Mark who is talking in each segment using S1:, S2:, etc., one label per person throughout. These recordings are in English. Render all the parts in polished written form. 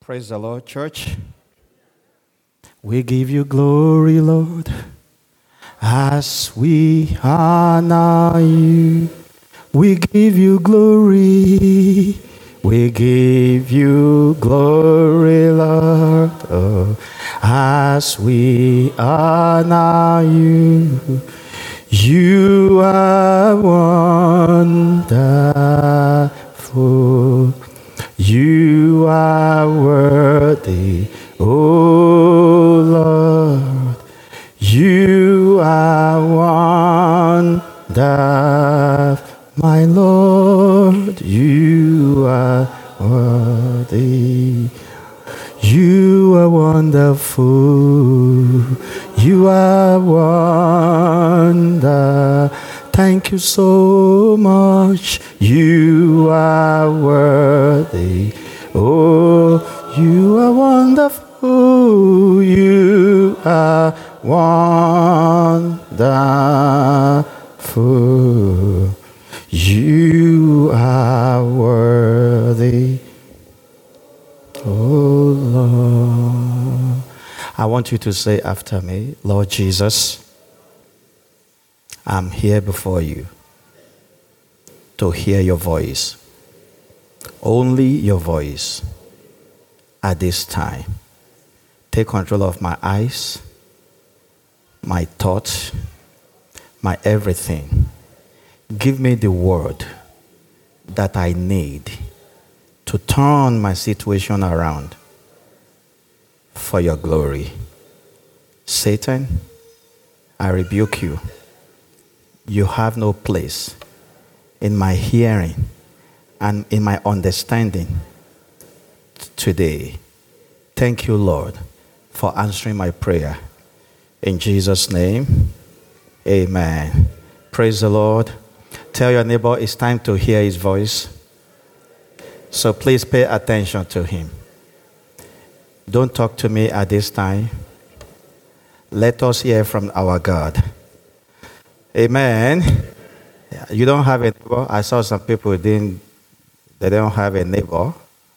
S1: Praise the Lord, church. We give you glory, Lord, as we honor you. We give you glory. We give you glory, Lord, as we honor you. You are wonderful. You are worthy, oh Lord. You are wonderful, my Lord. You are worthy. You are wonderful. You are wonderful. Thank you so much. You are worthy. Oh, you are wonderful. You are wonderful. You are worthy. Oh, Lord. I want you to say after me, Lord Jesus, I'm here before you to hear your voice. Only your voice at this time. Take control of my eyes, my thoughts, my everything. Give me the word that I need to turn my situation around for your glory. Satan, I rebuke you. You have no place in my hearing and in my understanding today. Thank you, Lord, for answering my prayer. In Jesus' name, amen. Praise the Lord. Tell your neighbor it's time to hear his voice. So please pay attention to him. Don't talk to me at this time. Let us hear from our God. Amen. You don't have a neighbor. I saw some people they don't have a neighbor.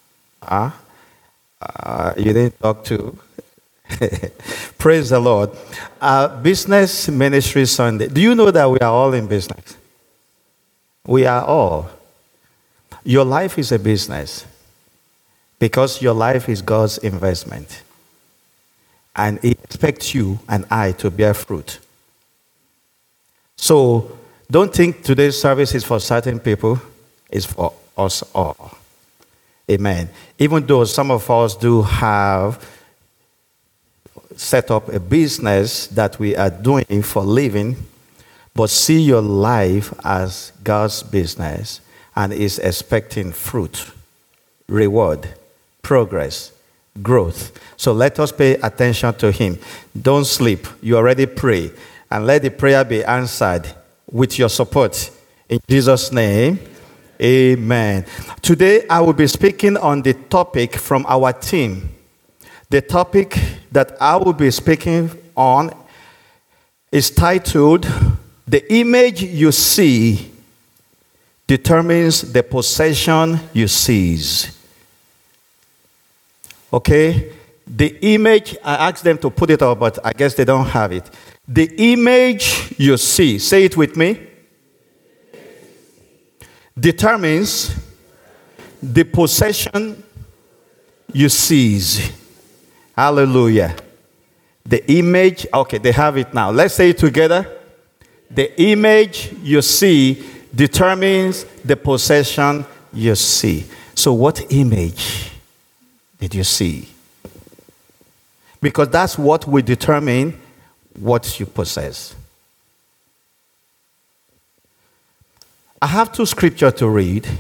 S1: You didn't talk to. Praise the Lord. Business Ministry Sunday. Do you know that we are all in business? We are all. Your life is a business because your life is God's investment. And He expects you and I to bear fruit. So, don't think today's service is for certain people. It's for us all. Amen. Even though some of us do have set up a business that we are doing for living, but see your life as God's business and is expecting fruit, reward, progress, growth. So let us pay attention to Him. Don't sleep. You already pray. And let the prayer be answered with your support. In Jesus' name, amen. Today, I will be speaking on the topic from our team. The topic that I will be speaking on is titled, The Image You See Determines the Possession You Seize. Okay? The image, I asked them to put it up, but I guess they don't have it. The image you see, say it with me, determines the possession you seize. Hallelujah. The image, okay, they have it now. Let's say it together. The image you see determines the possession you see. So what image did you see? Because that's what will determine what you possess. I have two scriptures to read.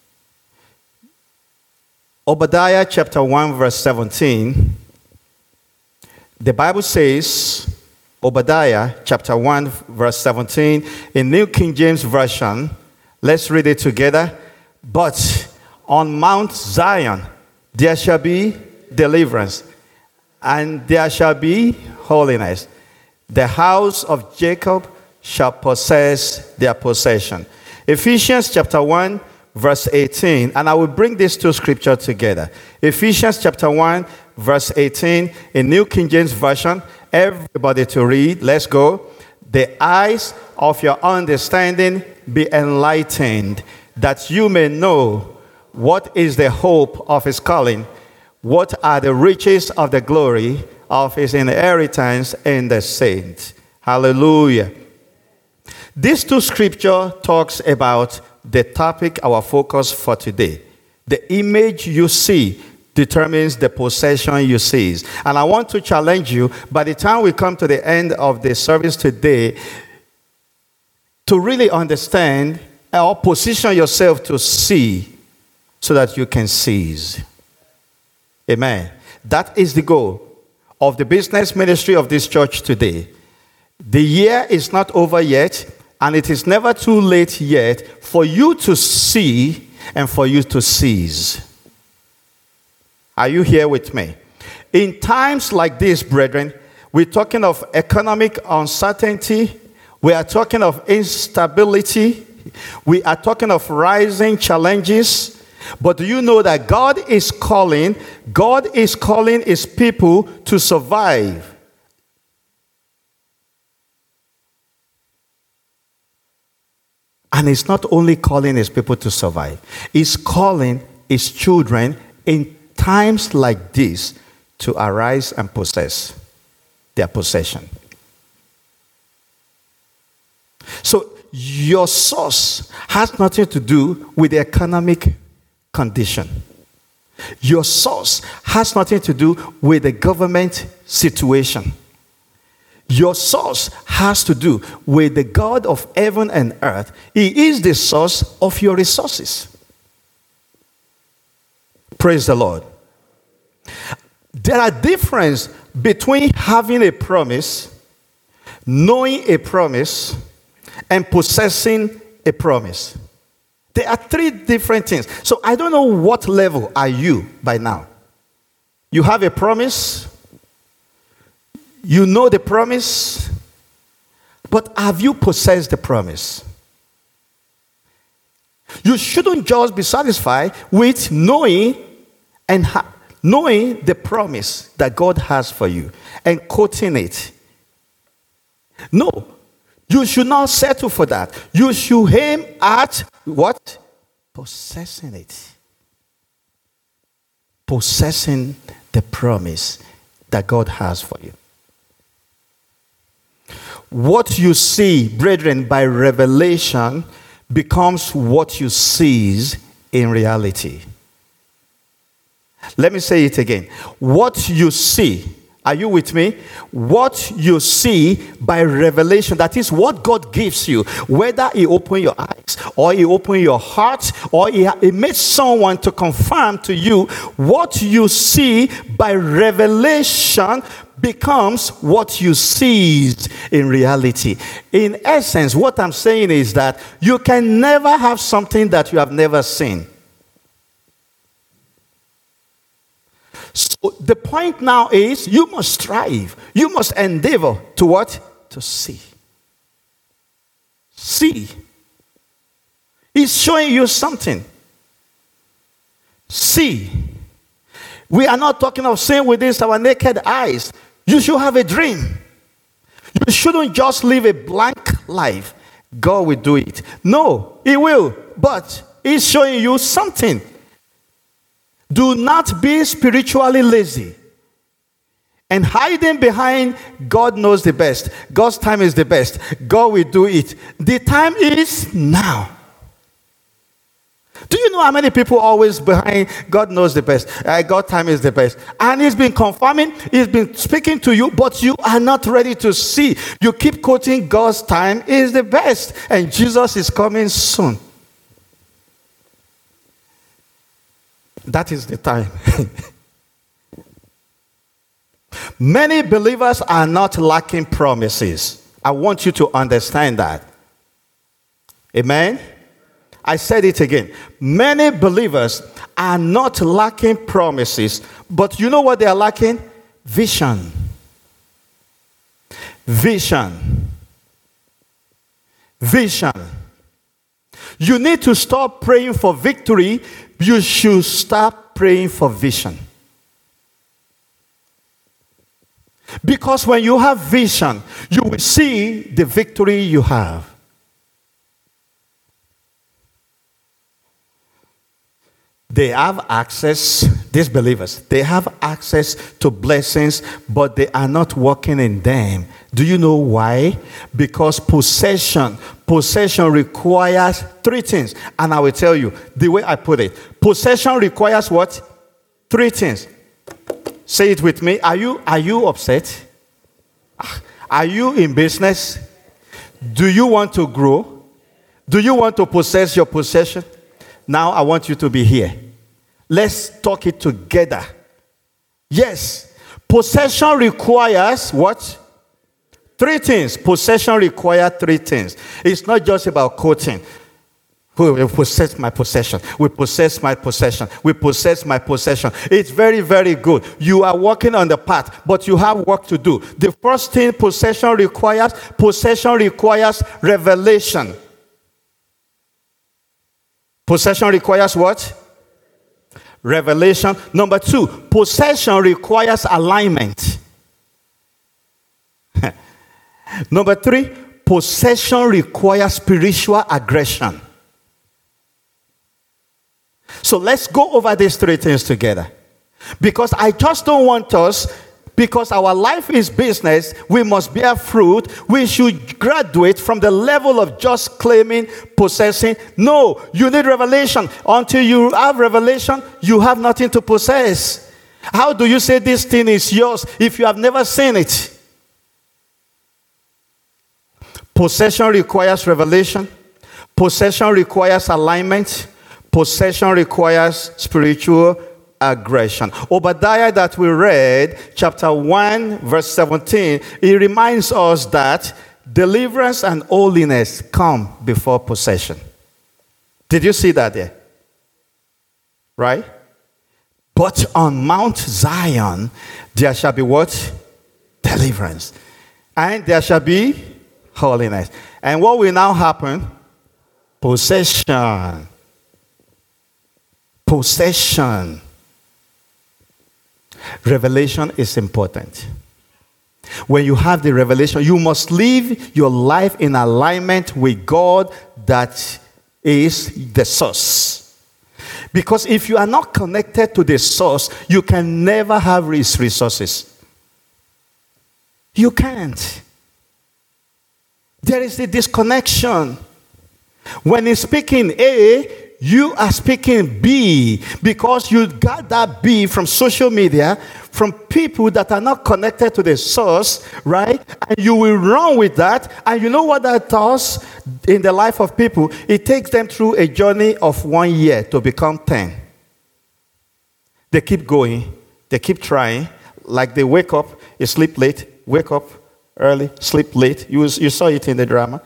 S1: Obadiah chapter 1 verse 17. The Bible says, Obadiah chapter 1 verse 17 in New King James Version. Let's read it together. But on Mount Zion there shall be deliverance, and there shall be holiness. The house of Jacob shall possess their possession. Ephesians chapter 1 verse 18, and I will bring these two scriptures together. Ephesians chapter 1, verse 18, in New King James Version. Everybody to read. Let's go. The eyes of your understanding be enlightened, that you may know what is the hope of his calling, what are the riches of the glory of his inheritance in the saints. Hallelujah. These two scriptures talks about the topic, our focus for today. The image you see determines the possession you seize. And I want to challenge you, by the time we come to the end of the service today, to really understand or position yourself to see so that you can seize. Amen. That is the goal of the business ministry of this church today. The year is not over yet, and it is never too late yet for you to see and for you to seize. Are you here with me? In times like this, brethren, we're talking of economic uncertainty. We are talking of instability. We are talking of rising challenges. But do you know that God is calling his people to survive? And he's not only calling his people to survive, he's calling his children in times like this to arise and possess their possession. So your source has nothing to do with the economic condition. Your source has nothing to do with the government situation. Your source has to do with the God of heaven and earth. He is the source of your resources. Praise the Lord. There are differences between having a promise, knowing a promise, and possessing a promise. There are three different things. So I don't know what level are you by now. You have a promise. You know the promise. But have you possessed the promise? You shouldn't just be satisfied with knowing knowing the promise that God has for you and quoting it. No. You should not settle for that. You should aim at what? Possessing it. Possessing the promise that God has for you. What you see, brethren, by revelation becomes what you seize in reality. Let me say it again. What you see, are you with me? What you see by revelation, that is what God gives you. Whether he open your eyes, or he open your heart, or he made someone to confirm to you, what you see by revelation becomes what you seized in reality. In essence, what I'm saying is that you can never have something that you have never seen. So the point now is you must strive. You must endeavor to what? To see. See. He's showing you something. See. We are not talking of seeing with this our naked eyes. You should have a dream. You shouldn't just live a blank life. God will do it. No, he will. But he's showing you something. Do not be spiritually lazy and hiding behind God knows the best. God's time is the best. God will do it. The time is now. Do you know how many people always behind God knows the best? God's time is the best. And he's been confirming, he's been speaking to you, but you are not ready to see. You keep quoting God's time is the best. And Jesus is coming soon. That is the time. Many believers are not lacking promises. I want you to understand that. Amen? I said it again. Many believers are not lacking promises, but you know what they are lacking? Vision. Vision. Vision. You need to stop praying for victory. You should start praying for vision. Because when you have vision, you will see the victory you have. They have access, these believers, they have access to blessings, but they are not walking in them. Do you know why? Because possession requires three things. And I will tell you the way I put it. Possession requires what? Three things. Say it with me. Are you upset? Are you in business? Do you want to grow? Do you want to possess your possession? Now I want you to be here. Let's talk it together. Yes. Possession requires what? Three things. Possession requires three things. It's not just about quoting. We possess my possession. We possess my possession. We possess my possession. It's very, very good. You are walking on the path, but you have work to do. The first thing possession requires revelation. Possession requires what? Revelation. Number two, possession requires alignment. Number three, possession requires spiritual aggression. So let's go over these three things together. Because I just don't want us, because our life is business, we must bear fruit. We should graduate from the level of just claiming, possessing. No, you need revelation. Until you have revelation, you have nothing to possess. How do you say this thing is yours if you have never seen it? Possession requires revelation. Possession requires alignment. Possession requires spiritual aggression. Obadiah that we read, chapter 1, verse 17, it reminds us that deliverance and holiness come before possession. Did you see that there? Right? But on Mount Zion, there shall be what? Deliverance. And there shall be holiness. And what will now happen? Possession. Possession. Revelation is important. When you have the revelation, you must live your life in alignment with God that is the source. Because if you are not connected to the source, you can never have his resources. You can't. There is a disconnection. When he's speaking A, you are speaking B, because you got that B from social media, from people that are not connected to the source, right? And you will run with that. And you know what that does in the life of people? It takes them through a journey of 1 year to become 10. They keep going. They keep trying. Like they wake up, you sleep late, wake up early, sleep late. You saw it in the drama.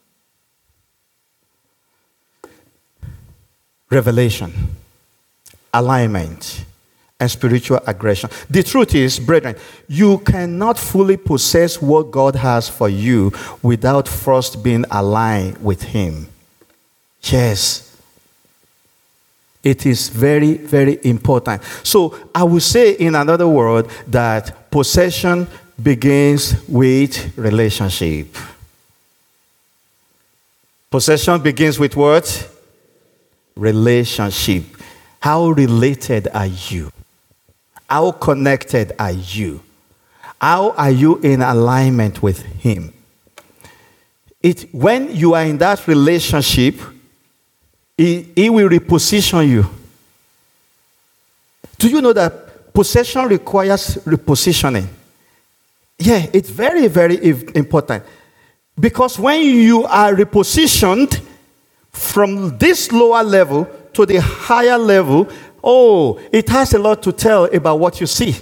S1: Revelation, alignment, and spiritual aggression. The truth is, brethren, you cannot fully possess what God has for you without first being aligned with him. Yes. It is very, very important. So I would say in another word that possession begins with relationship. Possession begins with what? Relationship. How related are you? How connected are you? How are you in alignment with him? When you are in that relationship, he will reposition you. Do you know that possession requires repositioning? Yeah, it's very, very important. Because when you are repositioned from this lower level to the higher level, it has a lot to tell about what you see.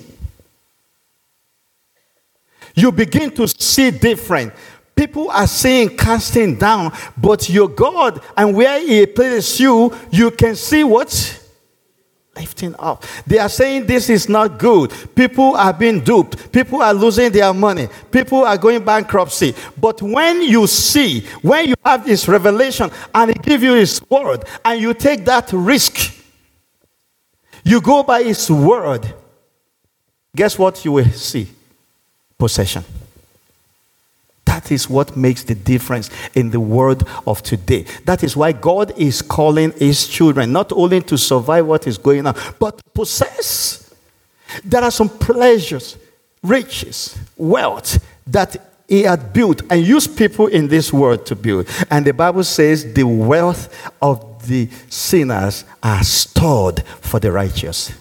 S1: You begin to see different. People are saying casting down, but your God and where he places you, you can see what? Lifting up. They are saying this is not good. People are being duped. People are losing their money. People are going bankruptcy. But when you see, when you have this revelation and he gives you his word and you take that risk, you go by his word, guess what you will see? Possession. That is what makes the difference in the world of today. That is why God is calling his children not only to survive what is going on, but to possess. There are some pleasures, riches, wealth that he had built and used people in this world to build. And the Bible says the wealth of the sinners are stored for the righteous.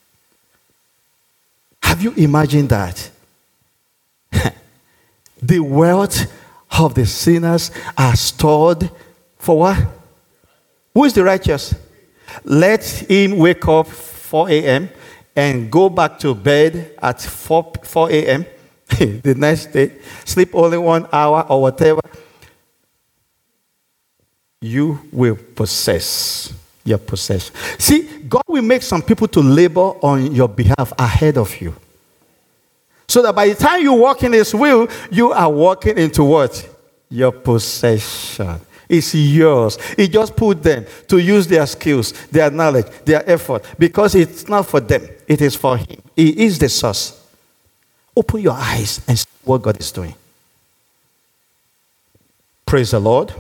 S1: Have you imagined that? The wealth of the sinners are stored for what? Who is the righteous? Let him wake up 4 a.m. and go back to bed at 4 a.m. the next day, sleep only 1 hour or whatever. You will possess your possession. See, God will make some people to labor on your behalf ahead of you. So that by the time you walk in his will, you are walking into what? Your possession. It's yours. He just put them to use their skills, their knowledge, their effort. Because it's not for them. It is for him. He is the source. Open your eyes and see what God is doing. Praise the Lord.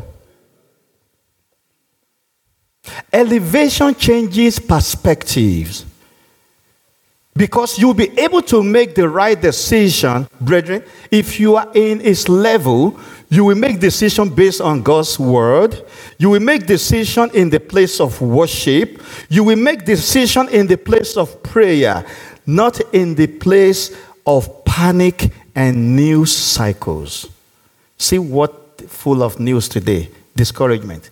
S1: Elevation changes perspectives. Because you'll be able to make the right decision, brethren. If you are in his level, you will make decision based on God's word. You will make decision in the place of worship. You will make decision in the place of prayer, not in the place of panic and news cycles. See what full of news today? Discouragement.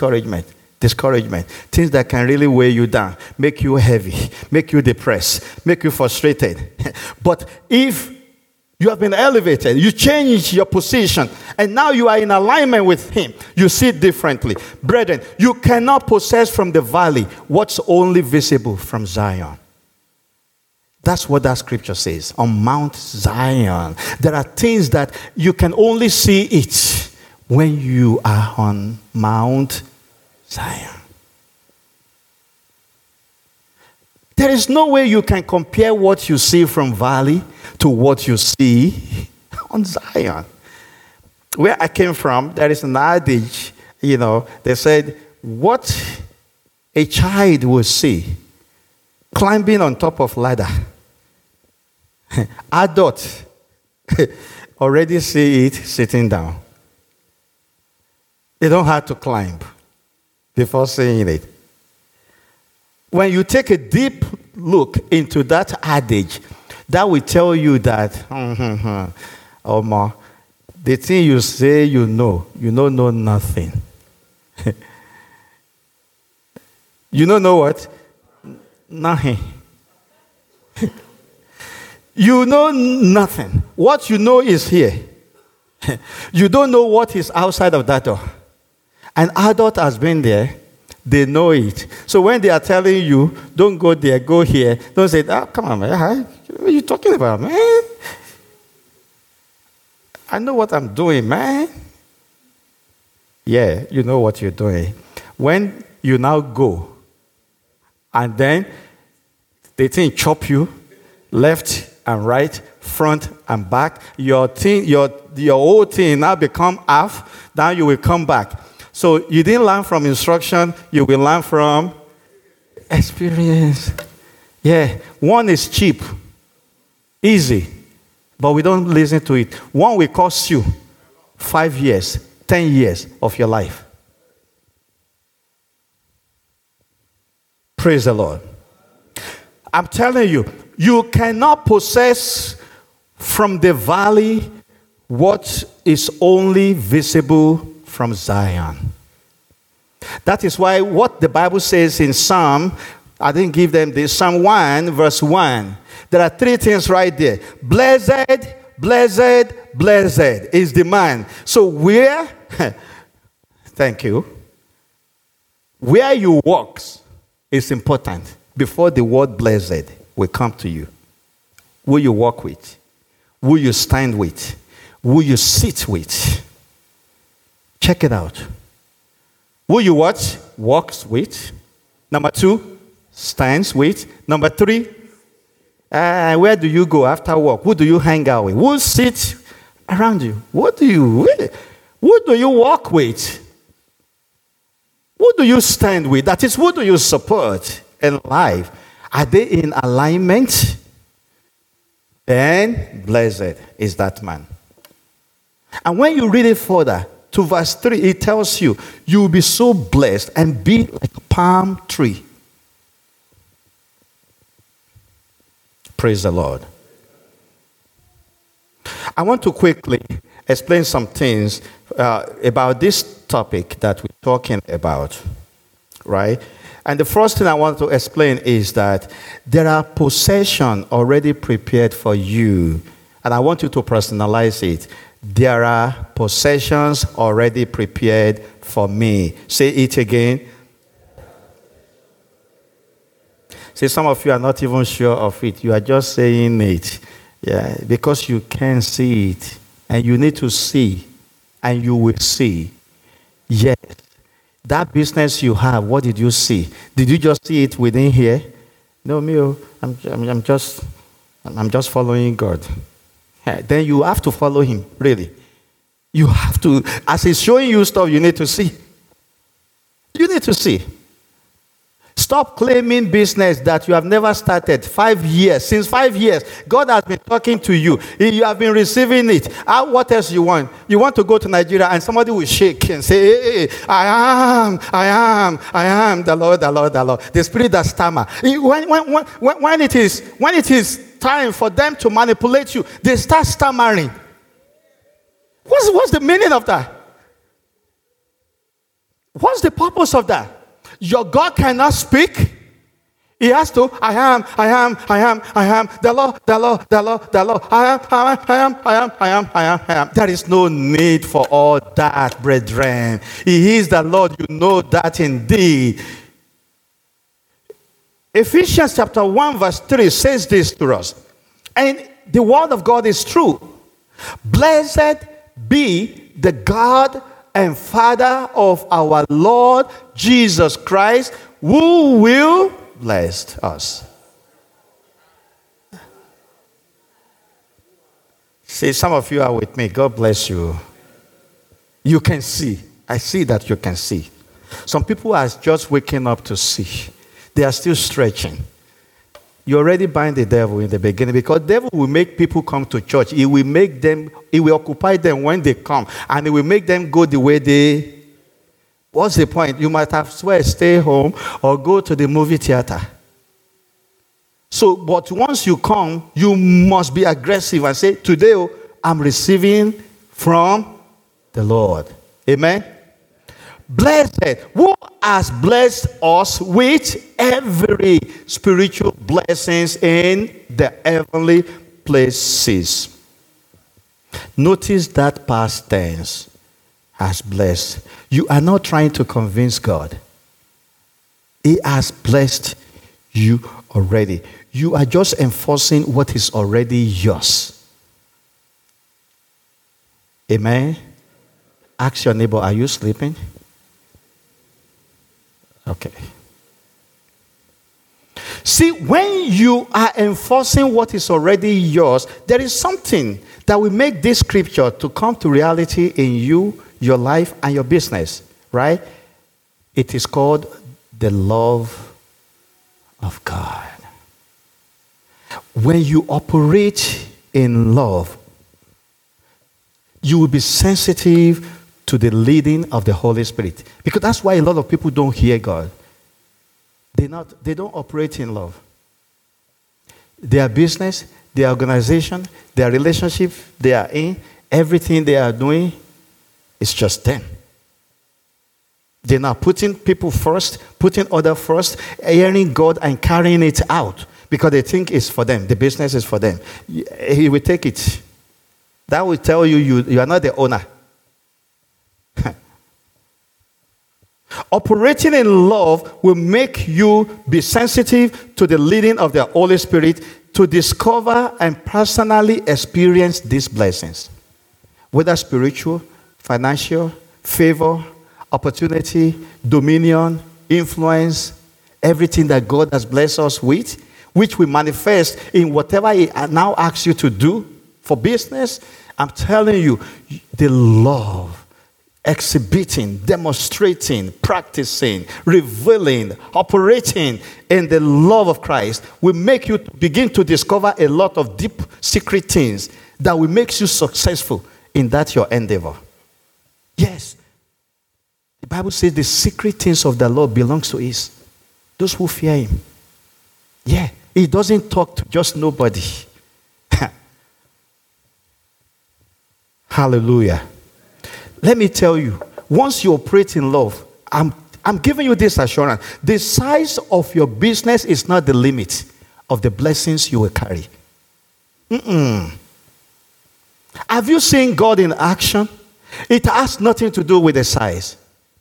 S1: Things that can really weigh you down, make you heavy, make you depressed, make you frustrated. But if you have been elevated, you change your position, and now you are in alignment with him, you see it differently. Brethren, you cannot possess from the valley what's only visible from Zion. That's what that scripture says. On Mount Zion, there are things that you can only see it when you are on Mount Zion. There is no way you can compare what you see from valley to what you see on Zion. Where I came from, there is an adage, they said, what a child will see climbing on top of ladder, adult already see it sitting down. They don't have to climb before seeing it. When you take a deep look into that adage, that will tell you that, the thing you say you know nothing. You don't know what? Nothing. You know nothing. What you know is here. You don't know what is outside of that door. An adult has been there. They know it. So when they are telling you, don't go there, go here, don't say, come on, man. What are you talking about, man? I know what I'm doing, man. Yeah, you know what you're doing. When you now go, and then they think chop you, left and right, front and back, your whole thing now become half, then you will come back. So you didn't learn from instruction, you will learn from experience. Yeah, one is cheap, easy, but we don't listen to it. One will cost you 5 years, 10 years of your life. Praise the Lord. I'm telling you, you cannot possess from the valley what is only visible from Zion. That is why what the Bible says in Psalm, I didn't give them this, Psalm 1 verse 1. There are 3 things right there. Blessed, blessed, blessed is the man. So where, thank you, where you walk is important. before the word blessed will come to you. Who you walk with, who you stand with, who you sit with. Check it out. Who you what? Walks with. Number 2, stands with. Number 3, where do you go after work? Who do you hang out with? Who sits around you? Who do you walk with? Who do you stand with? That is, who do you support in life? Are they in alignment? Then blessed is that man. And when you read it further, to verse 3, it tells you, you will be so blessed and be like a palm tree. Praise the Lord. I want to quickly explain some things about this topic that we're talking about, right? And the first thing I want to explain is that there are possessions already prepared for you. And I want you to personalize it. There are possessions already prepared for me. Say it again. See, some of you are not even sure of it. You are just saying it. Yeah, because you can't see it. And you need to see. And you will see. Yes. That business you have, what did you see? Did you just see it within here? No, me, I'm just following God. Yeah, then you have to follow him, really. You have to, as he's showing you stuff, you need to see. You need to see. Stop claiming business that you have never started. 5 years. Since 5 years, God has been talking to you. You have been receiving it. What else you want? You want to go to Nigeria and somebody will shake and say, hey, I am the Lord, the Lord, the Lord. The spirit that stammer. When it is time for them to manipulate you, they start stammering. What's the meaning of that? What's the purpose of that? Your God cannot speak. He has to, I am, the Lord, the Lord, the Lord, the Lord. I am. There is no need for all that, brethren. He is the Lord. You know that indeed. Ephesians chapter 1 verse 3 says this to us. And the word of God is true. Blessed be the God and Father of our Lord Jesus Christ, who will bless us. See, some of you are with me. God bless you. You can see. I see that you can see. Some people are just waking up to see. They are still stretching. You already bind the devil in the beginning, because the devil will make people come to church. He will occupy them when they come, and it will make them go the way they. What's the point? You might have swear stay home or go to the movie theater. So, but once you come, you must be aggressive and say, today I'm receiving from the Lord. Amen. Blessed, who has blessed us with every spiritual blessings in the heavenly places. Notice that past tense, has blessed. You are not trying to convince God. He has blessed you already. You are just enforcing what is already yours. Amen. Ask your neighbor, are you sleeping? Okay. See, when you are enforcing what is already yours, there is something that will make this scripture to come to reality in you, your life, and your business, right? It is called the love of God. When you operate in love, you will be sensitive to the leading of the Holy Spirit. Because that's why a lot of people don't hear God. They don't operate in love. Their business, their organization, their relationship they are in, everything they are doing is just them. They're not putting people first, putting others first, hearing God and carrying it out because they think it's for them. The business is for them. He will take it. That will tell you are not the owner. Operating in love will make you be sensitive to the leading of the Holy Spirit to discover and personally experience these blessings, whether spiritual, financial, favor, opportunity, dominion, influence, everything that God has blessed us with, which we manifest in whatever He now asks you to do for business. I'm telling you, the love, exhibiting, demonstrating, practicing, revealing, operating in the love of Christ will make you begin to discover a lot of deep secret things that will make you successful in that your endeavor. Yes. The Bible says the secret things of the Lord belongs to His. Those who fear Him. Yeah. He doesn't talk to just nobody. Hallelujah. Let me tell you, once you operate in love, I'm giving you this assurance. The size of your business is not the limit of the blessings you will carry. Have you seen God in action? It has nothing to do with the size.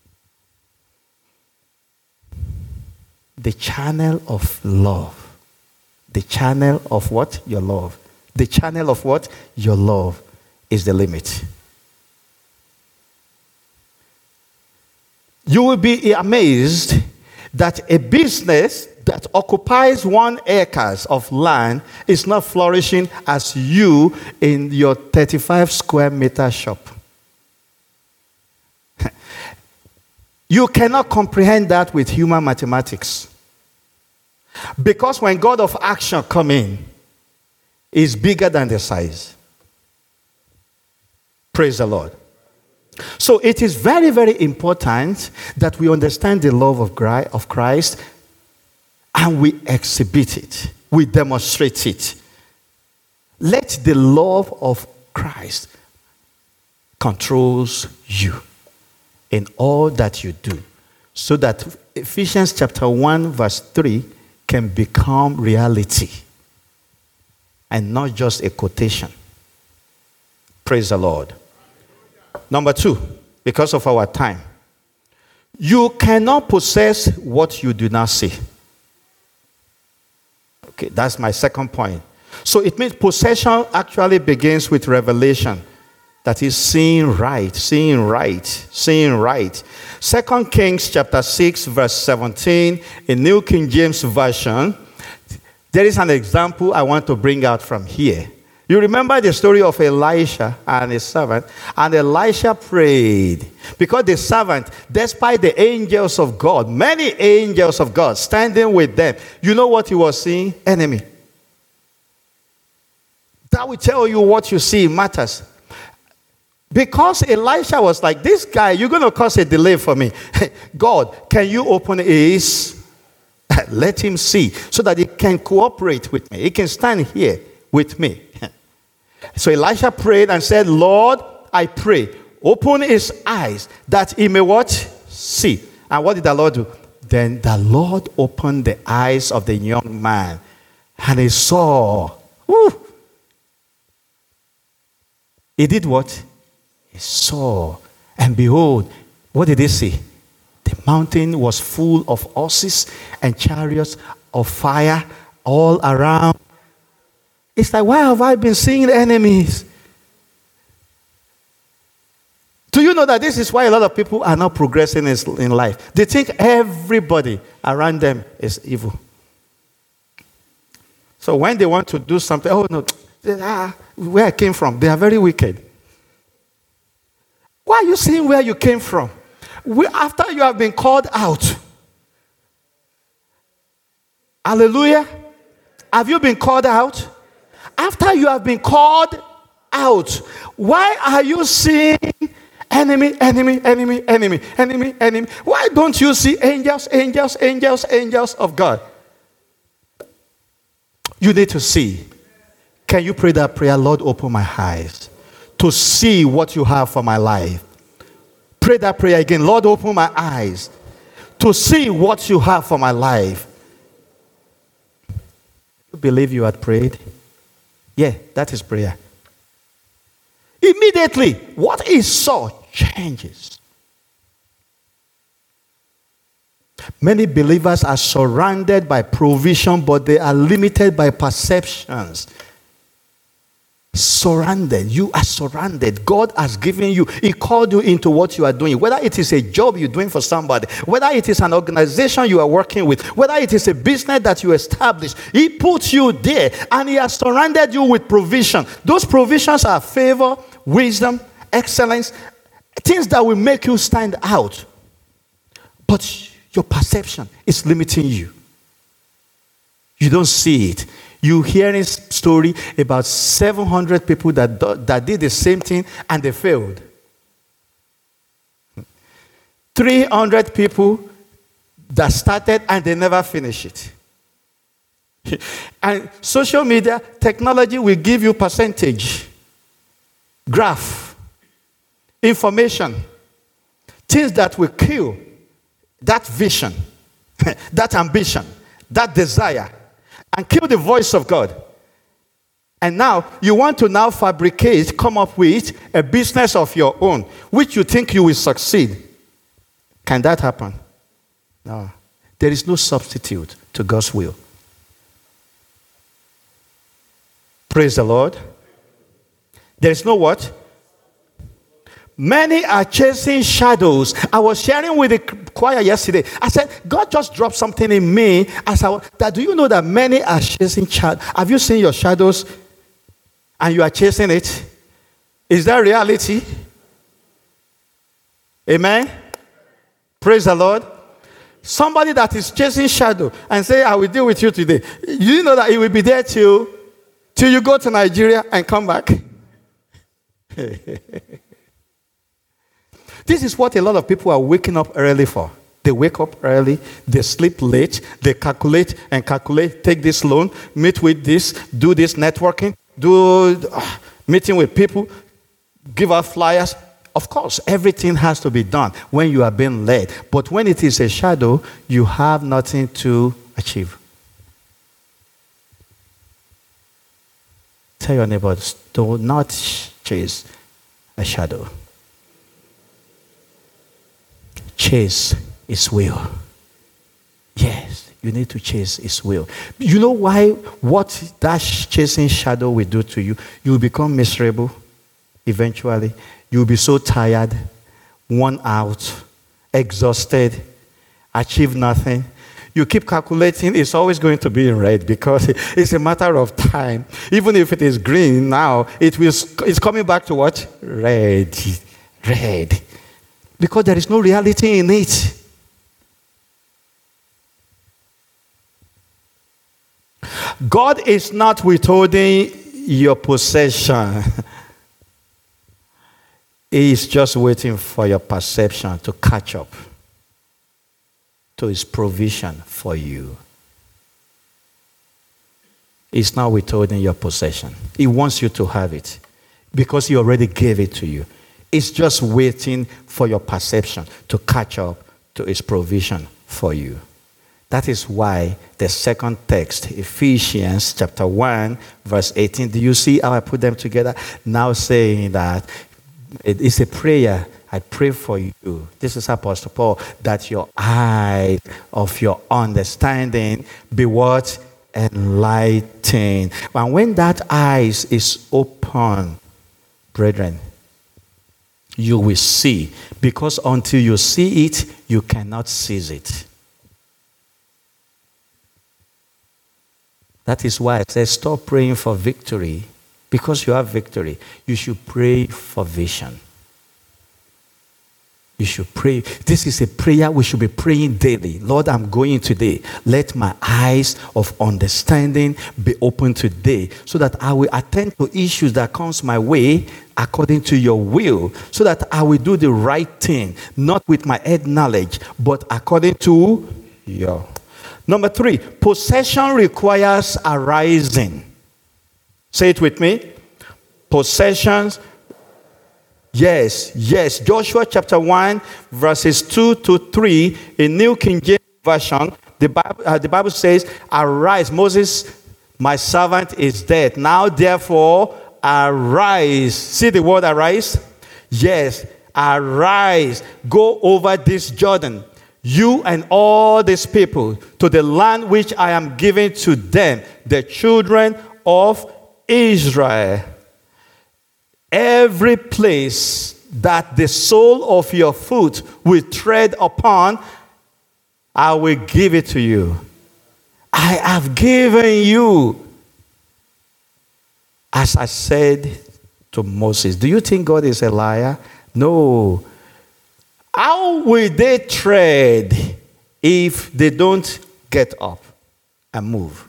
S1: The channel of love. The channel of what? Your love. The channel of what? Your love is the limit. You will be amazed that a business that occupies 1 acre of land is not flourishing as you in your 35 square meter shop. You cannot comprehend that with human mathematics. Because when God of action come in, it's bigger than the size. Praise the Lord. So it is very, very important that we understand the love of Christ and we exhibit it. We demonstrate it. Let the love of Christ controls you in all that you do, so that Ephesians chapter 1 verse 3 can become reality and not just a quotation. Praise the Lord. Number 2, because of our time, you cannot possess what you do not see. Okay, that's my second point. So it means possession actually begins with revelation. That is seeing right, seeing right, seeing right. 2 Kings chapter 6 verse 17 in New King James Version. There is an example I want to bring out from here. You remember the story of Elisha and his servant, and Elisha prayed because the servant, despite the angels of God, many angels of God standing with them, you know what he was seeing? Enemy. That will tell you what you see matters. Because Elisha was like, this guy, you're going to cause a delay for me. God, can you open his? Let him see so that he can cooperate with me. He can stand here with me. So Elisha prayed and said, Lord, I pray, open his eyes that he may what? See. And what did the Lord do? Then the Lord opened the eyes of the young man and he saw. Woo, he did what? He saw. And behold, what did he see? The mountain was full of horses and chariots of fire all around. It's like, why have I been seeing enemies? Do you know that this is why a lot of people are not progressing in life? They think everybody around them is evil. So when they want to do something, oh no, where I came from, they are very wicked. Why are you seeing where you came from? After you have been called out. Hallelujah. Have you been called out? After you have been called out, why are you seeing enemy, enemy, enemy, enemy, enemy, enemy? Why don't you see angels, angels, angels, angels of God? You need to see. Can you pray that prayer? Lord, open my eyes to see what you have for my life. Pray that prayer again. Lord, open my eyes to see what you have for my life. You believe you had prayed? Yeah, that is prayer. Immediately, what he saw changes. Many believers are surrounded by provision, but they are limited by perceptions. Surrounded. You are surrounded. God has given you. He called you into what you are doing. Whether it is a job you're doing for somebody, whether it is an organization you are working with, whether it is a business that you establish, He puts you there and He has surrounded you with provision. Those provisions are favor, wisdom, excellence, things that will make you stand out. But your perception is limiting you. You don't see it. You hear a story about 700 people that did the same thing and they failed. 300 people that started and they never finish it. And social media, technology will give you percentage, graph, information, things that will kill that vision, that ambition, that desire, and kill the voice of God. And now you want to now fabricate, come up with a business of your own, which you think you will succeed. Can that happen? No. There is no substitute to God's will. Praise the Lord. There is no what? Many are chasing shadows. I was sharing with the choir yesterday. I said, God just dropped something in me. Do you know that many are chasing shadows? Have you seen your shadows and you are chasing it? Is that reality? Amen? Praise the Lord. Somebody that is chasing shadow and say, I will deal with you today. You know that he will be there till you go to Nigeria and come back. This is what a lot of people are waking up early for. They wake up early, they sleep late, they calculate, take this loan, meet with this, do this networking, do meeting with people, give out flyers. Of course, everything has to be done when you are being led. But when it is a shadow, you have nothing to achieve. Tell your neighbors, do not chase a shadow. Chase His will. Yes, you need to chase His will. You know why? What that chasing shadow will do to you? You will become miserable eventually. You will be so tired, worn out, exhausted, achieve nothing. You keep calculating, it's always going to be in red because it's a matter of time. Even if it is green now, it's coming back to what? Red. Red. Because there is no reality in it. God is not withholding your possession. He is just waiting for your perception to catch up to His provision for you. He's not withholding your possession. He wants you to have it because He already gave it to you. It's just waiting for your perception to catch up to His provision for you. That is why the second text, Ephesians chapter 1, verse 18, do you see how I put them together? Now saying that it's a prayer. I pray for you. This is Apostle Paul, that your eye of your understanding be what? Enlightened. And when that eyes is open, brethren, you will see. Because until you see it, you cannot seize it. That is why I say stop praying for victory. Because you have victory, you should pray for vision. You should pray. This is a prayer we should be praying daily. Lord, I'm going today. Let my eyes of understanding be open today so that I will attend to issues that comes my way according to your will, so that I will do the right thing, not with my head knowledge, but according to your. Number 3, possession requires arising. Say it with me. Possessions. Yes. Joshua chapter 1, verses 2 to 3, in New King James Version, the Bible says, arise, Moses, my servant is dead. Now therefore, arise. See the word arise? Yes, arise. Go over this Jordan. you and all these people, to the land which I am giving to them, the children of Israel. Every place that the sole of your foot will tread upon, I will give it to you. I have given you, as I said to Moses. Do you think God is a liar? No. How will they tread if they don't get up and move?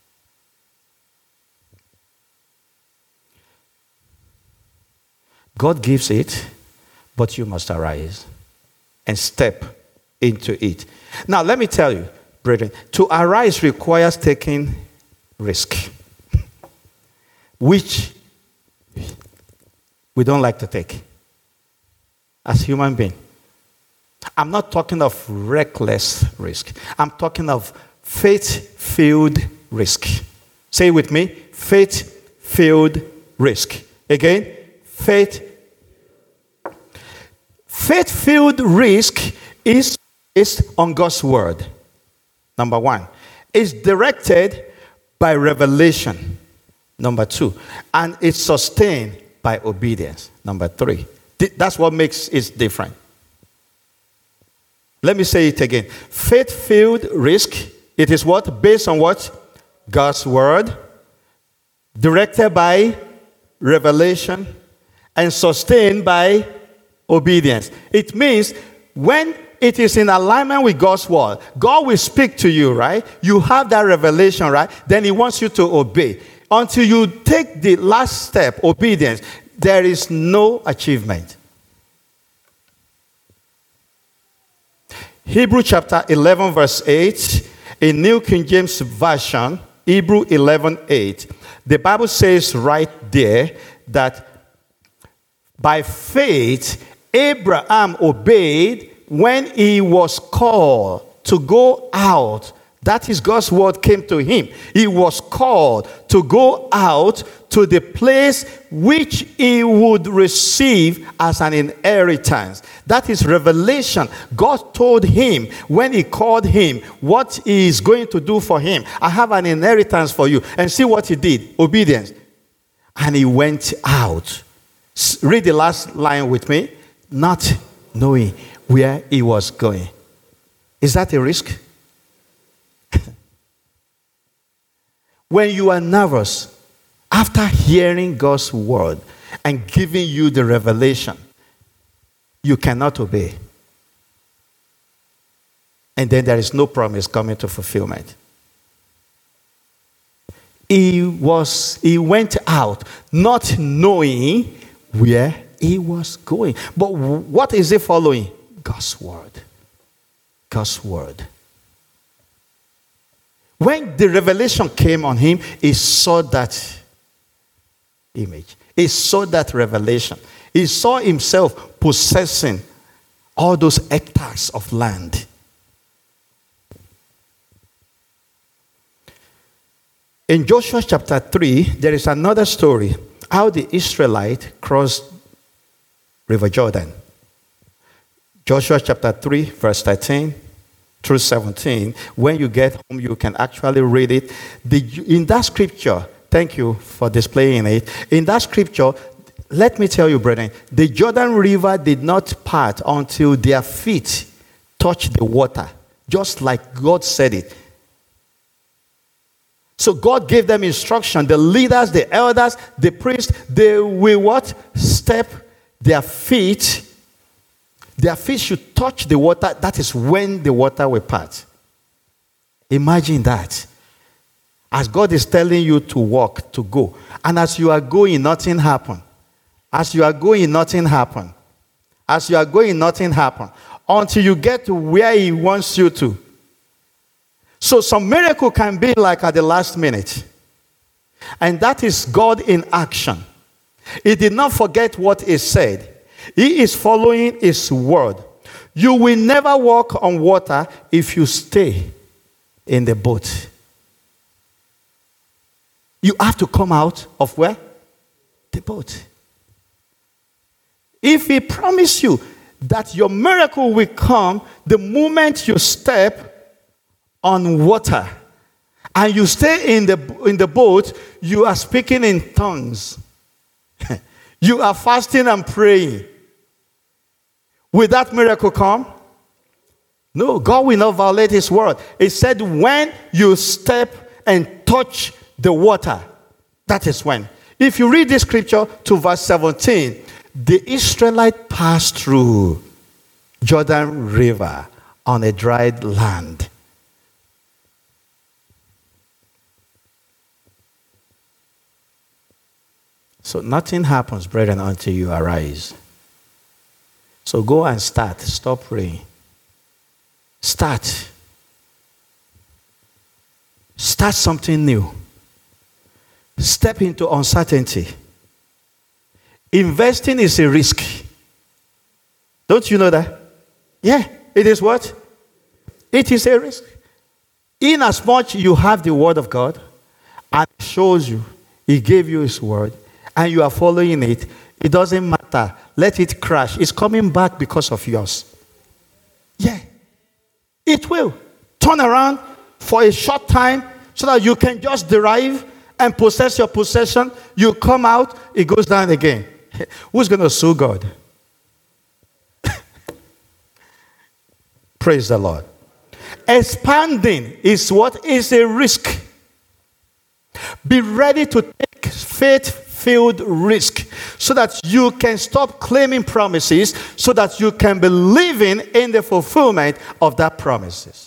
S1: God gives it, but you must arise and step into it. Now, let me tell you, brethren, to arise requires taking risk, which we don't like to take as human beings. I'm not talking of reckless risk. I'm talking of faith-filled risk. Say it with me, faith-filled risk. Again, faith-filled risk is based on God's word. Number one, it's directed by revelation. Number two, and it's sustained by obedience. Number three, that's what makes it different. Let me say it again. Faith-filled risk, it is what? Based on what? God's word, directed by revelation, and sustained by obedience. It means when it is in alignment with God's word, God will speak to you, right? You have that revelation, right? Then he wants you to obey. Until you take the last step, obedience, there is no achievement. Hebrew chapter 11 verse 8, in New King James Version, Hebrew 11:8, the Bible says right there that by faith Abraham obeyed when he was called to go out. That is, God's word came to him. He was called to go out to the place which he would receive as an inheritance. That is revelation. God told him when he called him what he is going to do for him. I have an inheritance for you. And see what he did. Obedience. And he went out. Read the last line with me. Not knowing where he was going. Is that a risk? When you are nervous, after hearing God's word and giving you the revelation, you cannot obey. And then there is no promise coming to fulfillment. He went out not knowing where he was going. But what is he following? God's word. God's word. When the revelation came on him, he saw that image. He saw that revelation. He saw himself possessing all those hectares of land. In Joshua chapter 3, there is another story how the Israelites crossed River Jordan. Joshua chapter 3, verse 13 through 17. When you get home, you can actually read it. In that scripture, thank you for displaying it. In that scripture, let me tell you, brethren, the Jordan River did not part until their feet touched the water, just like God said it. So God gave them instruction. The leaders, the elders, the priests, they will what? Step their feet. Their feet should touch the water. That is when the water will part. Imagine that. As God is telling you to walk, to go. And as you are going, nothing happen. As you are going, nothing happen. As you are going, nothing happen. Until you get to where he wants you to. So some miracle can be like at the last minute. And that is God in action. He did not forget what he said. He is following his word. You will never walk on water if you stay in the boat. You have to come out of where? The boat. If he promised you that your miracle will come the moment you step on water. And you stay in the boat, you are speaking in tongues. You are fasting and praying. Will that miracle come? No, God will not violate his word. It said when you step and touch the water, that is when. If you read this scripture to verse 17, the Israelites passed through Jordan River on a dried land. So nothing happens, brethren, until you arise. So go and start. Stop praying. Start. Start something new. Step into uncertainty. Investing is a risk. Don't you know that? Yeah, it is what? It is a risk. Inasmuch you have the word of God, and it shows you, he gave you his word, and you are following it, it doesn't matter. Let it crash. It's coming back because of yours. Yeah. It will. Turn around for a short time so that you can just derive and possess your possession. You come out, it goes down again. Who's going to sue God? Praise the Lord. Expanding is what is a risk. Be ready to take faith-filled risk so that you can stop claiming promises, so that you can be living in the fulfillment of that promises.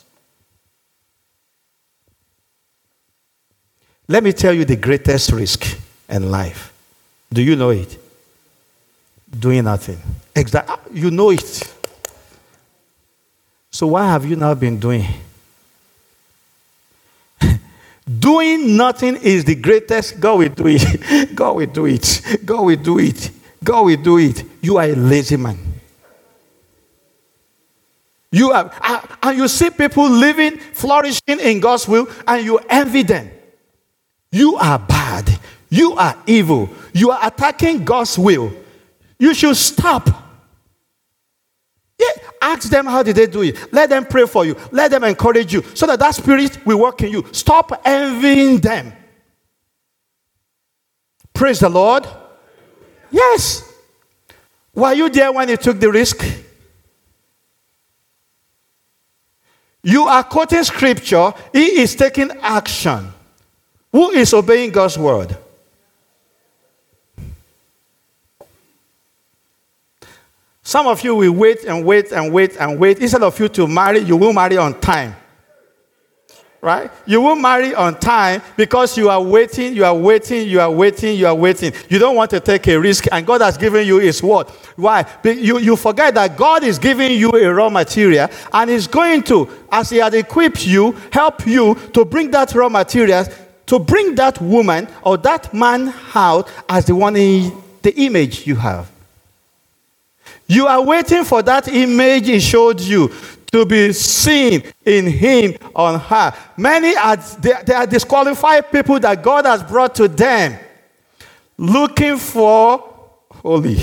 S1: Let me tell you the greatest risk in life. Do you know it? Doing nothing. Exactly. You know it. So why have you not been doing? Doing nothing is the greatest. God will do it. God will do it. God will do it. God will do it. You are a lazy man. You are, and you see people living, flourishing in God's will, and you envy them. You are bad. You are evil. You are attacking God's will. You should stop. Yeah, ask them how did they do it. Let them pray for you. Let them encourage you so that spirit will work in you. Stop envying them. Praise the Lord. Yes. Were you there when he took the risk? You are quoting scripture. He is taking action. Who is obeying God's word? Some of you will wait and wait and wait and wait. Instead of you to marry, you will marry on time. Right? You will marry on time because you are waiting, you are waiting, you are waiting, you are waiting. You don't want to take a risk, and God has given you his word. Why? You forget that God is giving you a raw material, and he's going to, as he has equipped you, help you to bring that raw material, to bring that woman or that man out as the one in the image you have. You are waiting for that image he showed you to be seen in him, on her. Many are disqualified people that God has brought to them, looking for holy.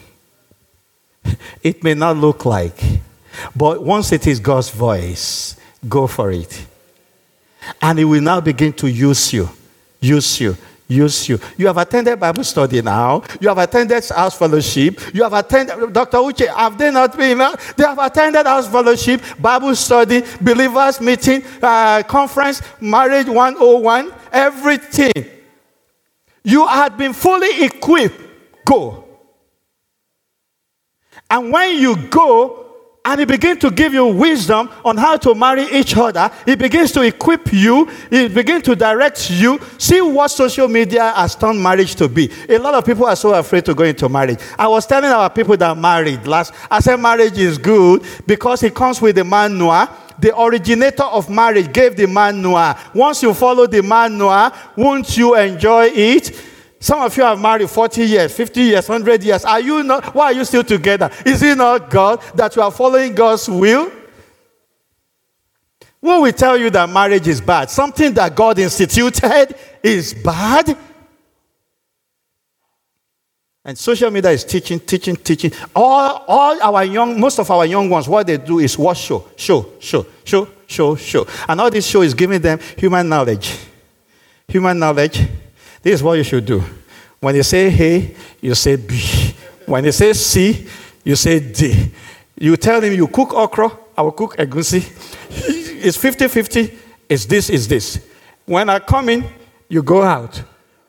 S1: It may not look like, but once it is God's voice, go for it. And he will now begin to use you. Use you. You have attended Bible study now. You have attended house fellowship. You have attended, Dr. Uche, have they not been? They have attended house fellowship, Bible study, believers meeting, conference, marriage 101, everything. You had been fully equipped. Go. And when you go, and he begins to give you wisdom on how to marry each other. He begins to equip you. He begins to direct you. See what social media has turned marriage to be. A lot of people are so afraid to go into marriage. I was telling our people that married last, I said marriage is good because it comes with the manual. The originator of marriage gave the manual. Once you follow the manual, won't you enjoy it? Some of you have married 40 years, 50 years, 100 years. Are you not? Why are you still together? Is it not God that you are following God's will? Who will tell you that marriage is bad? Something that God instituted is bad? And social media is teaching. Most of our young ones, what they do is watch show. And all this show is giving them human knowledge. This is what you should do. When they say A, you say B. When they say C, you say D. You tell them you cook okra, I will cook egusi. It's 50-50. It's this. When I come in, you go out.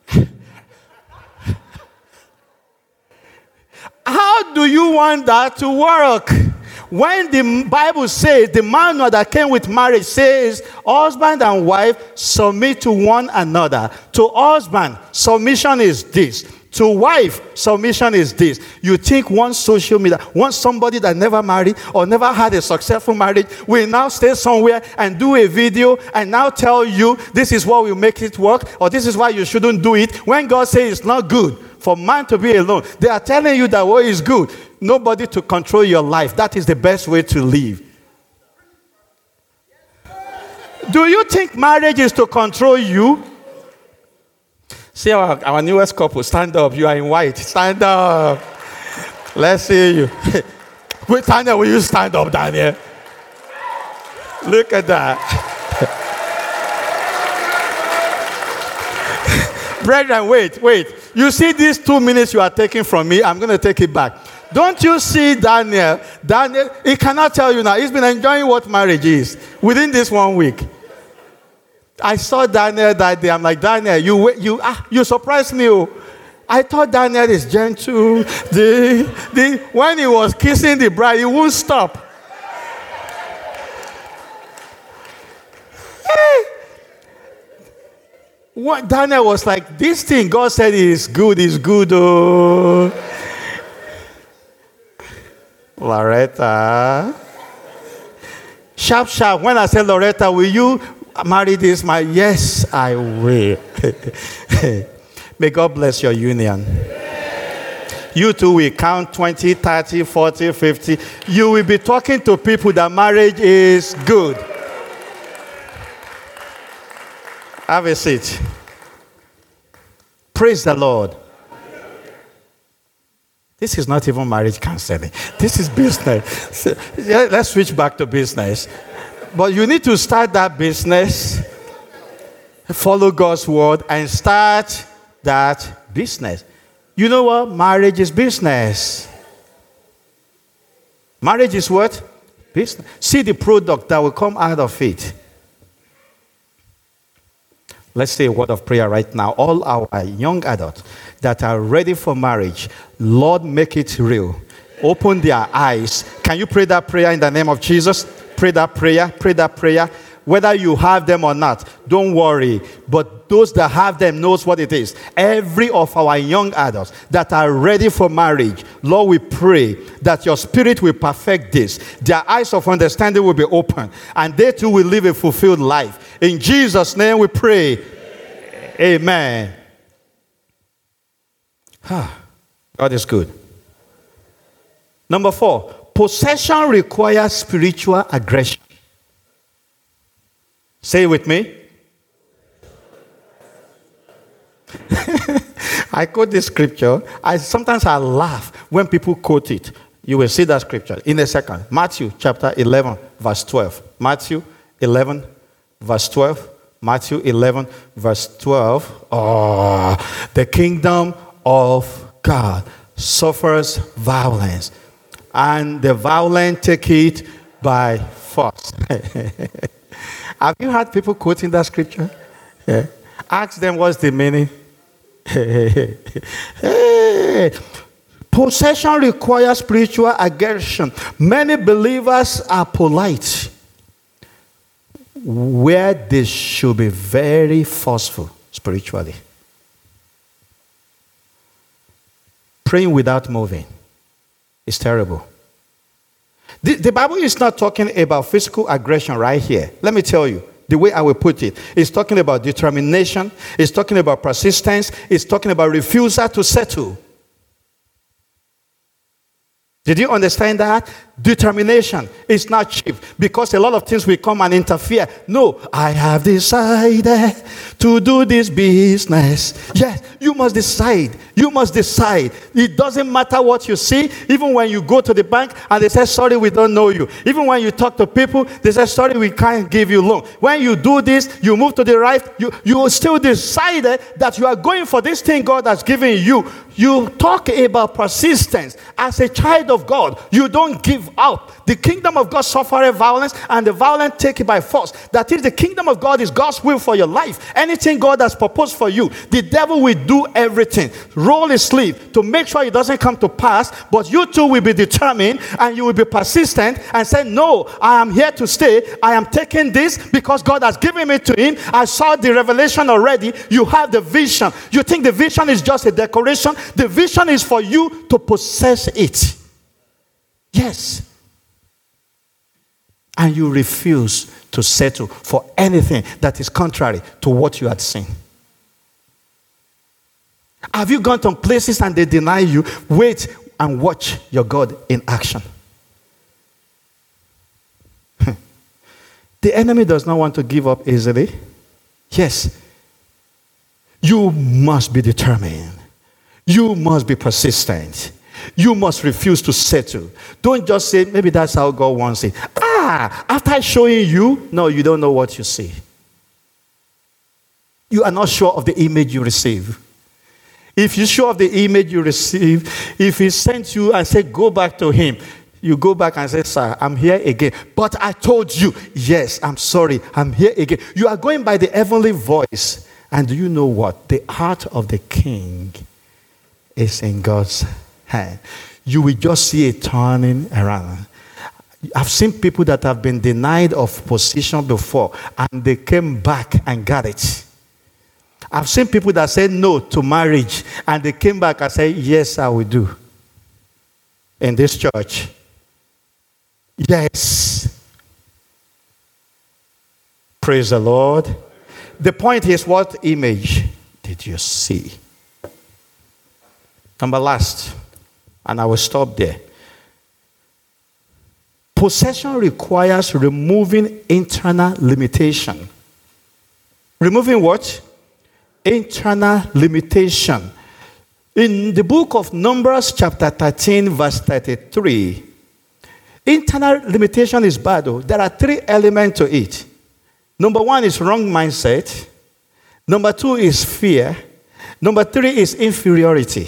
S1: How do you want that to work? When the Bible says, the manual that came with marriage says, husband and wife submit to one another. To husband, submission is this. To wife, submission is this. You think one social media, somebody that never married or never had a successful marriage will now stay somewhere and do a video and now tell you this is what will make it work or this is why you shouldn't do it when God says it's not good for man to be alone. They are telling you that what is good. Nobody to control your life. That is the best way to live. Do you think marriage is to control you? See our newest couple, stand up. You are in white. Stand up. Let's see you. Wait, Daniel, will you stand up, Daniel? Look at that. Brethren, wait. You see these 2 minutes you are taking from me? I'm going to take it back. Don't you see Daniel? Daniel, he cannot tell you now. He's been enjoying what marriage is within this 1 week. I saw Daniel that day. I'm like, Daniel, you surprised me. I thought Daniel is gentle. When he was kissing the bride, he won't stop. What Daniel was like, this thing God said is good. Oh. Loretta. Sharp. When I said, Loretta, will you marry this? Yes, I will. May God bless your union. You two will count 20, 30, 40, 50. You will be talking to people that marriage is good. Have a seat. Praise the Lord. This is not even marriage counseling. This is business. Let's switch back to business. But you need to start that business, follow God's word, and start that business. You know what? Marriage is business. Marriage is what? Business. See the product that will come out of it. Let's say a word of prayer right now. All our young adults that are ready for marriage, Lord, make it real. Open their eyes. Can you pray that prayer in the name of Jesus? Pray that prayer. Whether you have them or not, don't worry. But those that have them knows what it is. Every of our young adults that are ready for marriage, Lord, we pray that your spirit will perfect this. Their eyes of understanding will be open. And they too will live a fulfilled life. In Jesus' name we pray. Amen. God is good. Number 4. Possession requires spiritual aggression. Say it with me. I quote this scripture. Sometimes I laugh when people quote it. You will see that scripture in a second. Matthew chapter 11, verse 12. Matthew 11, verse 12. Matthew 11, verse 12. The kingdom of God suffers violence, and the violent take it by force. Have you heard people quoting that scripture? Yeah. Ask them what's the meaning. Possession requires spiritual aggression. Many believers are polite, where they should be very forceful spiritually. Praying without moving is terrible. The Bible is not talking about physical aggression right here. Let me tell you, the way I will put it. It's talking about determination. It's talking about persistence. It's talking about refusal to settle. Did you understand that? Determination is not cheap because a lot of things will come and interfere. No, I have decided to do this business. Yes, you must decide. You must decide. It doesn't matter what you see. Even when you go to the bank and they say, sorry, we don't know you. Even when you talk to people, they say, sorry, we can't give you loan. When you do this, you move to the right, you still decided that you are going for this thing God has given you. You talk about persistence. As a child of God, you don't give up. The kingdom of God suffereth violence, and the violent take it by force. That is, the kingdom of God is God's will for your life. Anything God has proposed for you, the devil will do everything. Roll his sleeve to make sure it doesn't come to pass, but you too will be determined and you will be persistent and say, no, I am here to stay. I am taking this because God has given it to him. I saw the revelation already. You have the vision. You think the vision is just a decoration? The vision is for you to possess it. Yes. And you refuse to settle for anything that is contrary to what you had seen. Have you gone to places and they deny you? Wait and watch your God in action. The enemy does not want to give up easily. Yes. You must be determined. You must be persistent. You must refuse to settle. Don't just say, maybe that's how God wants it. After showing you, no, you don't know what you see. You are not sure of the image you receive. If you're sure of the image you receive, if he sent you and said, go back to him, you go back and say, sir, I'm here again. But I told you, yes, I'm sorry, I'm here again. You are going by the heavenly voice. And do you know what? The heart of the king is in God's hand. You will just see it turning around. I've seen people that have been denied of position before, and they came back and got it. I've seen people that said no to marriage, and they came back and said, yes, I will do. In this church. Yes. Praise the Lord. The point is, what image did you see? Number last, and I will stop there. Possession requires removing internal limitation. Removing what? Internal limitation. In the book of Numbers, chapter 13, verse 33, internal limitation is bad, though. There are 3 elements to it. Number 1 is wrong mindset. Number 2 is fear. Number 3 is inferiority.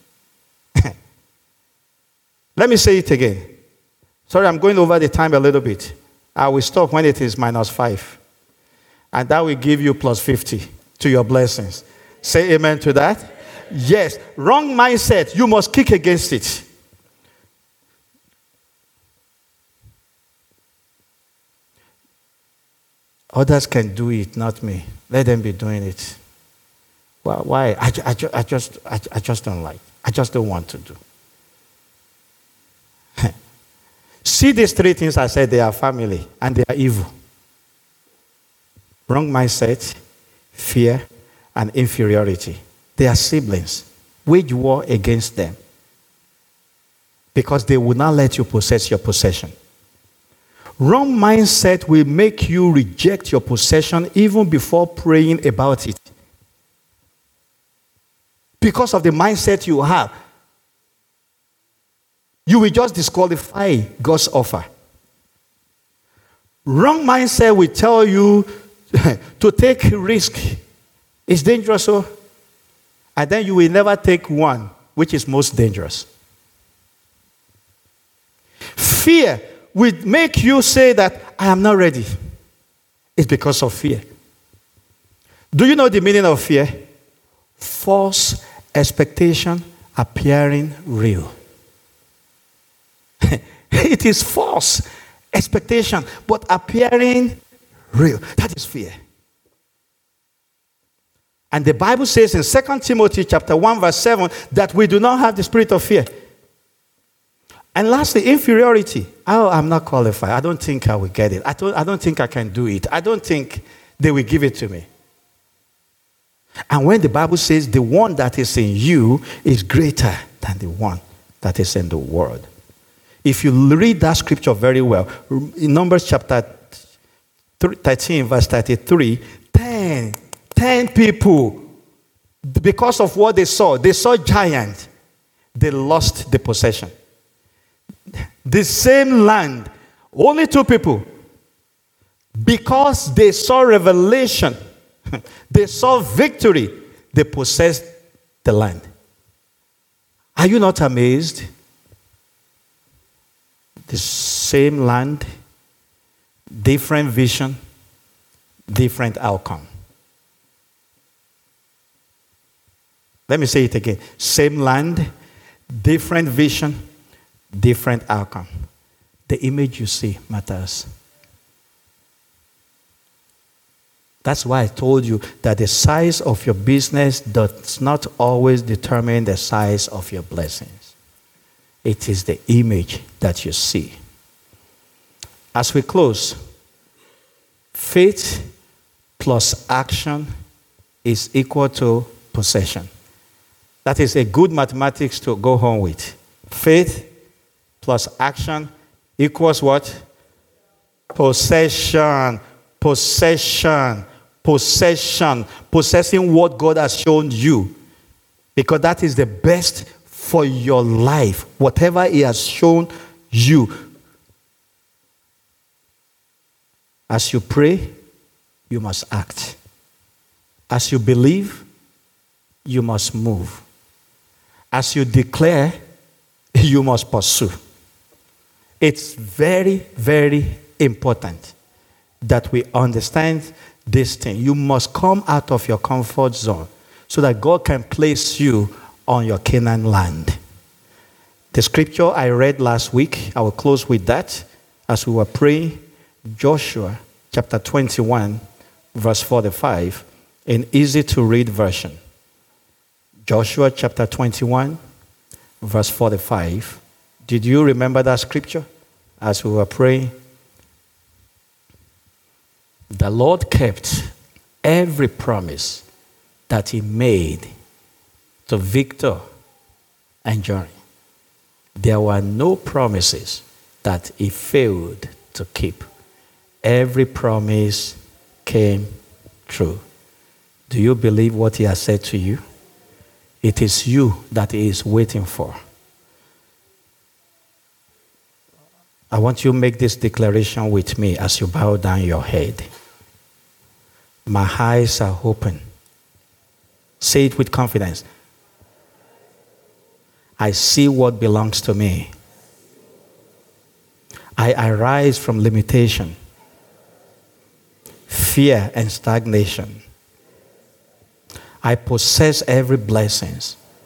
S1: Let me say it again. Sorry, I'm going over the time a little bit. I will stop when it is -5. And that will give you +50 to your blessings. Say amen to that. Yes, wrong mindset. You must kick against it. Others can do it, not me. Let them be doing it. Well, why? I just don't like. I just don't want to do. See these 3 things I said, they are family and they are evil. Wrong mindset, fear, and inferiority. They are siblings. Wage war against them. Because they will not let you possess your possession. Wrong mindset will make you reject your possession even before praying about it. Because of the mindset you have. You will just disqualify God's offer. Wrong mindset will tell you to take risk. It's dangerous, so. And then you will never take one, which is most dangerous. Fear will make you say that I am not ready. It's because of fear. Do you know the meaning of fear? False expectation appearing real. It is false expectation, but appearing real. That is fear. And the Bible says in 2 Timothy chapter 1 verse 7 that we do not have the spirit of fear. And lastly, inferiority. Oh, I'm not qualified. I don't think I will get it. I don't think I can do it. I don't think they will give it to me. And when the Bible says the one that is in you is greater than the one that is in the world. If you read that scripture very well, in Numbers chapter 13, verse 33, 10 people, because of what they saw giants, they lost the possession. The same land, only 2 people, because they saw revelation, they saw victory, they possessed the land. Are you not amazed? The same land, different vision, different outcome. Let me say it again. Same land, different vision, different outcome. The image you see matters. That's why I told you that the size of your business does not always determine the size of your blessings. It is the image that you see. As we close, faith plus action is equal to possession. That is a good mathematics to go home with. Faith plus action equals what? Possession. Possession. Possession. Possessing what God has shown you. Because that is the best for your life. Whatever He has shown you. As you pray, you must act. As you believe, you must move. As you declare, you must pursue. It's very, very important that we understand this thing. You must come out of your comfort zone so that God can place you on your Canaan land. The scripture I read last week, I will close with that as we were praying. Joshua chapter 21, verse 45, an easy to read version. Joshua chapter 21, verse 45. Did you remember that scripture as we were praying? The Lord kept every promise that He made to Victor and Johnny. There were no promises that He failed to keep. Every promise came true. Do you believe what He has said to you? It is you that He is waiting for. I want you to make this declaration with me as you bow down your head. My eyes are open. Say it with confidence. I see what belongs to me. I arise from limitation, fear, and stagnation. I possess every blessing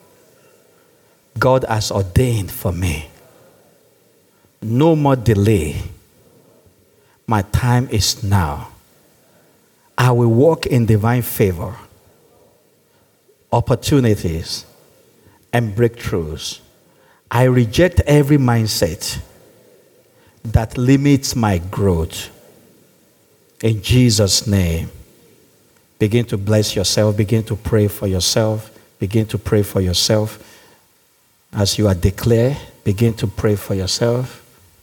S1: God has ordained for me. No more delay. My time is now. I will walk in divine favor, opportunities, and breakthroughs. I reject every mindset that limits my growth. In Jesus' name, begin to bless yourself. Begin to pray for yourself. Begin to pray for yourself. As you are declared, begin to pray for yourself.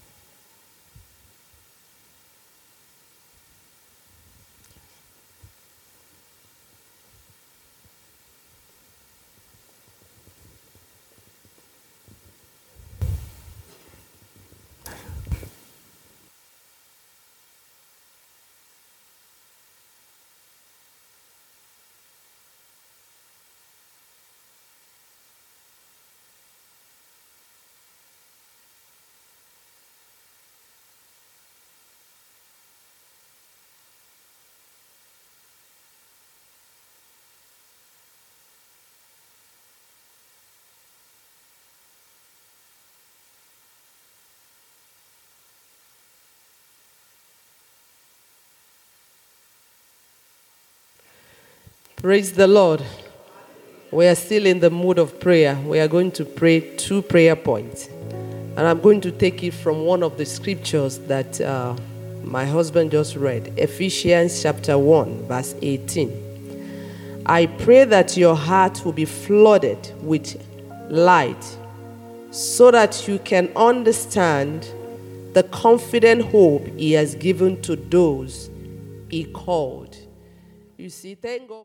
S2: Praise the Lord. We are still in the mood of prayer. We are going to pray 2 prayer points. And I'm going to take it from one of the scriptures that my husband just read. Ephesians chapter 1, verse 18. I pray that your heart will be flooded with light so that you can understand the confident hope he has given to those he called. You see, thank God.